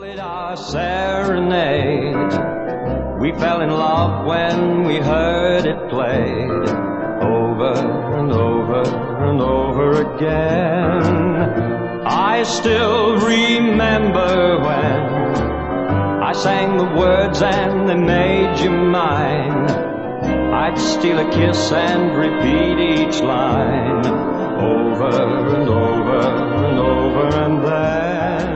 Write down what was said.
it our serenade. We fell in love when we heard it played over and over and over again. I still remember when I sang the words and they made you mine. I'd steal a kiss and repeat each line over and over and over and then